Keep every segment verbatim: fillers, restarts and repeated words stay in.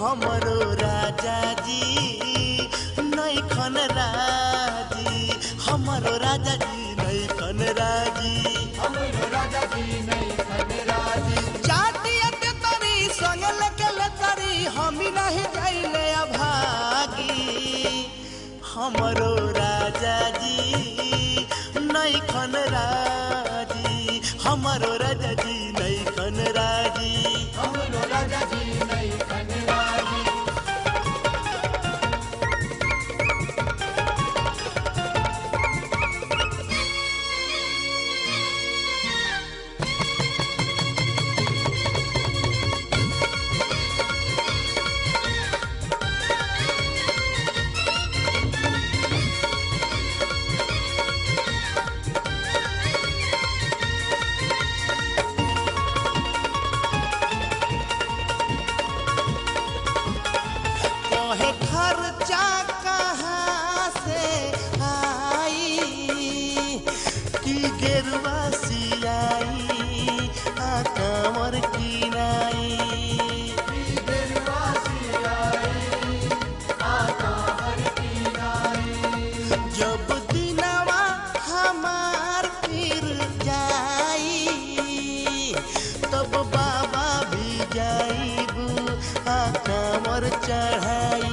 हमरो राजा जी नैखन राजी हमरो राजा जी नैखन राजी हमरो राजा जी नैखन राजी जातियत तरी संग लकल तरी हमी नहीं जाइले अभागी हमरो राजा जी नैखन राजी हमरो राजा जी नैखन राजी हमरो राजा जी नैखन राजी खर्चा कहाँ से आई कि गेरुआ सियाई आ कमर की नाई गेरुआ सियाई आ कमर की नाई जब दिनवा हमार फिर जाई तब बाबा भी जाइब आ कमर चढ़ाई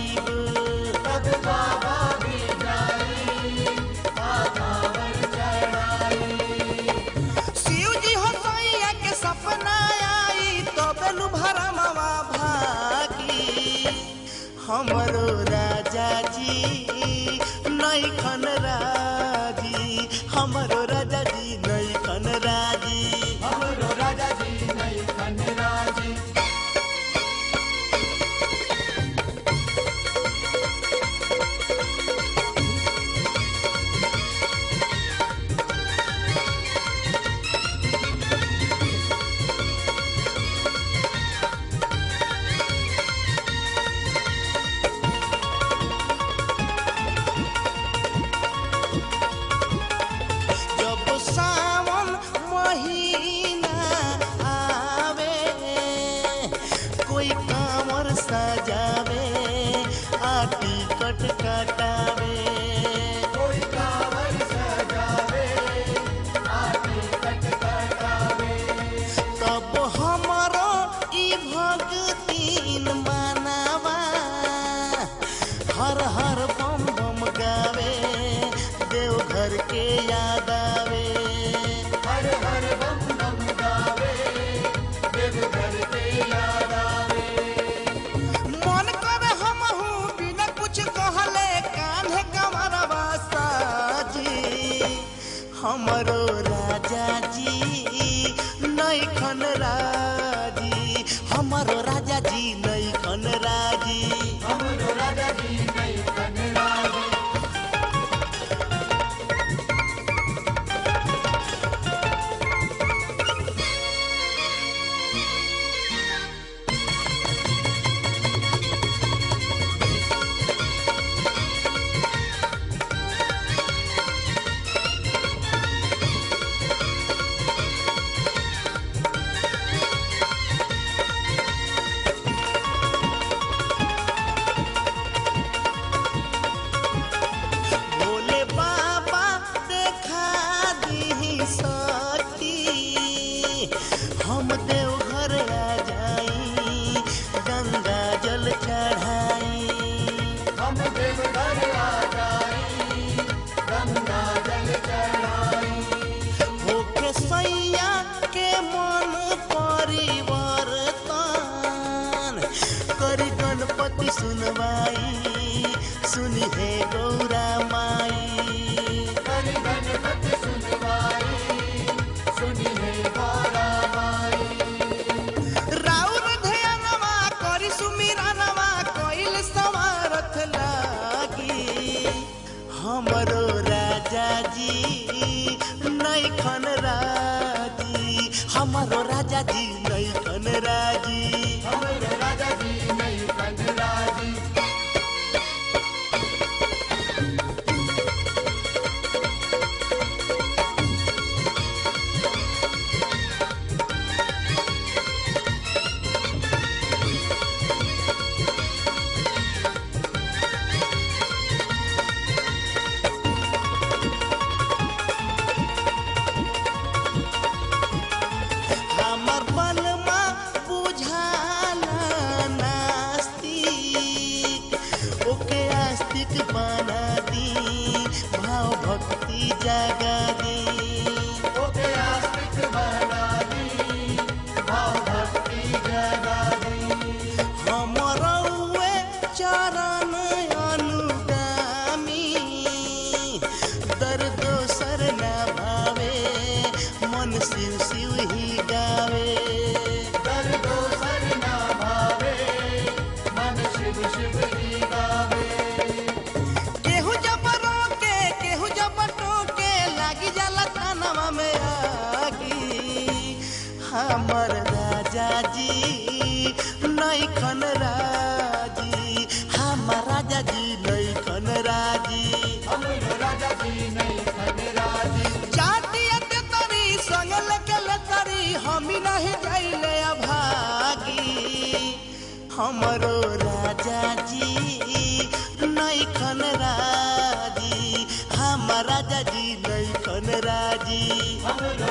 हमरो राजा जी नैखन राजी हमरो राजा जी नैखन राजी हमरो राजा जी नैखन राजी सजावे आ टिकट कटावे कोई कांवर सजावे आ टिकट कटावे तब हमरो ई भगतीन मानवा हर हर बम बम गावे देवघर के याद आवे हर हर बम बम गावे देवघर के याद आवे हमरो राजा जी नैखन राजी हमरो राजा जी नैखन राजी हमरो राजा जी नैखन राजी हम देवघर आ जाई गंगा जल चढ़ाई हम देवघर आ जाई गंगा जल चढ़ाई होके सैया के मन परिवर्तन करी गणपति सुनवाई सुनी है गौरा माई करी गणपति सुनवाई सुनी है गौरा हमरो राजा जी नैखन राजी हमरो राजा जी नैखन राजी हमरो राजा जी नैखन राजी लगा दी। हमरौए चरण अनुगामी दर दोसर न भावे मन शिव शिव ही गावे। दर दोसर ना भावे मन शिव शिव ही गावे। केहू जब रोके केहू जब टोके लागी जाला कानवा में आगी। हमर राजा जी नैखन राजी, हमर राजा जी नैखन राजी। हमरो राजा जी नहीं खन राजी। जातियत तरी संग लेके लेतरी हमी नहीं जाइले अभागी। हमरो राजा जी नैखन राजी, हमर राजा जी नैखन राजी। हमरो